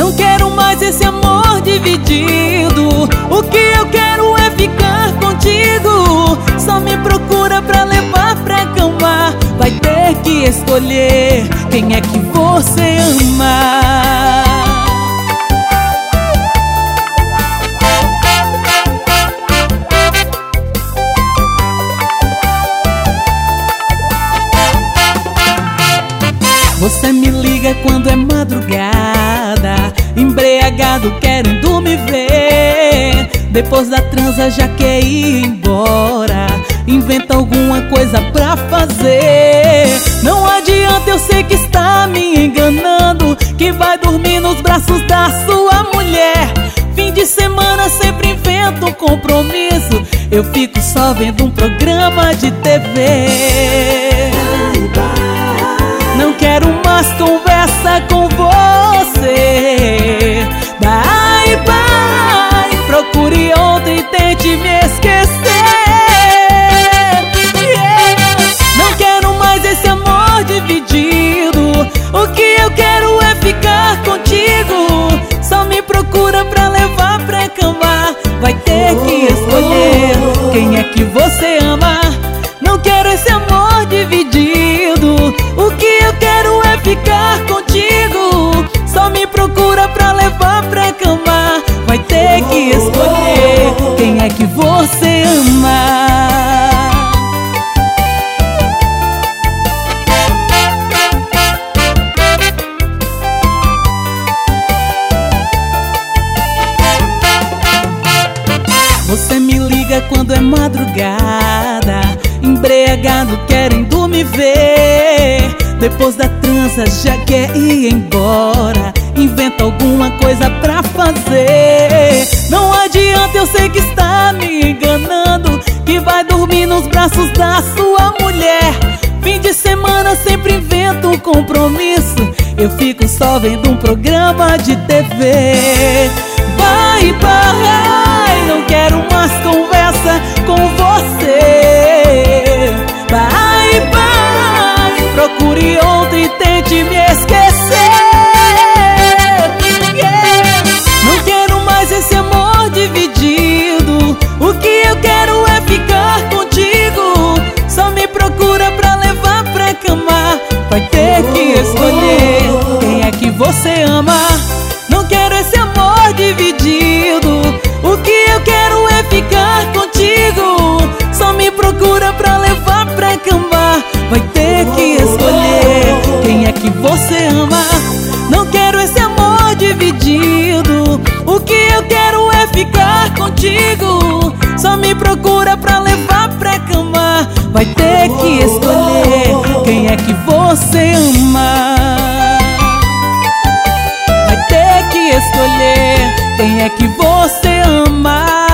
Não quero mais esse amor dividido. O que eu quero é ficar contigo. Só me procura pra levar pra cama. Vai ter que escolher quem é que você ama. Você me liga quando é madrugada, embriagado querendo me ver. Depois da transa já quer ir embora, inventa alguma coisa pra fazer. Não adianta, eu sei que está me enganando, que vai dormir nos braços da sua mulher. Fim de semana sempre inventa um compromisso, eu fico só vendo um programa de TV. Não quero mais conversa com você. Bye, bye. Procure outra e tente me esquecer. Não quero mais esse amor dividido. O que eu quero é ficar contigo. Só me procura pra levar pra cama. Vai ter que escolher quem é que você ama. Não quero esse amor dividido. O que eu quero é ficar contigo. Só me procura pra levar pra cama. Vai ter que escolher quem é que você ama. Você me liga quando é madrugada, embriagado querendo me ver. Depois da transa já quer ir embora, inventa alguma coisa pra fazer. Não adianta, eu sei que está me enganando, que vai dormir nos braços da sua mulher. Fim de semana sempre inventa um compromisso, eu fico só vendo um programa de TV. Bye, bye. Não quero mais conversa com você. Bye, bye. Procure outra e tente me esquecer. Não quero mais esse amor dividido. O que eu quero é ficar contigo. Só me procura pra levar pra cama. Vai ter que escolher quem é que você ama. Não quero esse amor dividido. O que eu quero é ficar contigo. Só me procura pra levar pra cama. Vai ter que escolher quem é que você ama. Não quero esse amor dividido. O que eu quero é ficar contigo. Só me procura pra levar pra cama. Vai ter que escolher quem é que você ama. Vai ter que escolher quem é que você ama.